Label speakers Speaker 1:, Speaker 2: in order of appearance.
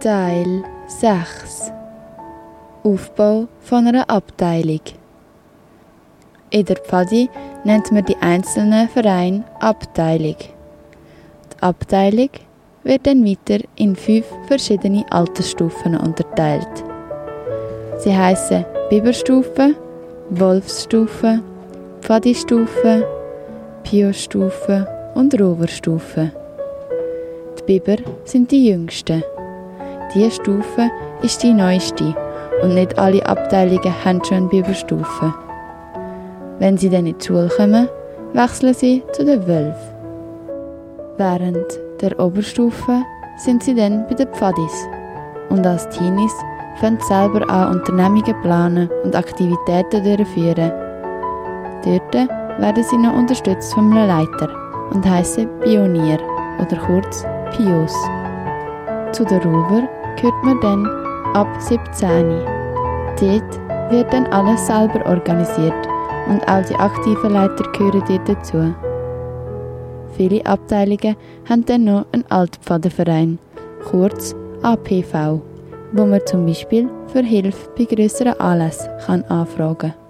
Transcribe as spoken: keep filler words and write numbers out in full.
Speaker 1: Teil sechs. Aufbau von einer Abteilung. In der Pfadi nennt man die einzelnen Vereine Abteilung. Die Abteilung wird dann weiter in fünf verschiedene Altersstufen unterteilt. Sie heissen Biberstufe, Wolfsstufe, Pfadi-Stufe, Pio-Stufe und Rover-Stufe. Die Biber sind die jüngsten. Diese Stufe ist die neueste und nicht alle Abteilungen haben schon eine Biberstufe. Wenn sie dann in die Schule kommen, wechseln sie zu den Wölfen. Während der Oberstufe sind sie dann bei den Pfadis und als Teenies fangen sie selber an, Unternehmungen planen und Aktivitäten durchführen. Dort werden sie noch unterstützt vom Leiter und heissen Pionier oder kurz Pios. Zu den Rover gehört man dann ab siebzehn. Dort wird dann alles selber organisiert und auch die aktiven Leiter gehören dort dazu. Viele Abteilungen haben dann noch einen Altpfadenverein, kurz A P V, wo man zum Beispiel für Hilfe bei grösseren Anlässen kann anfragen kann.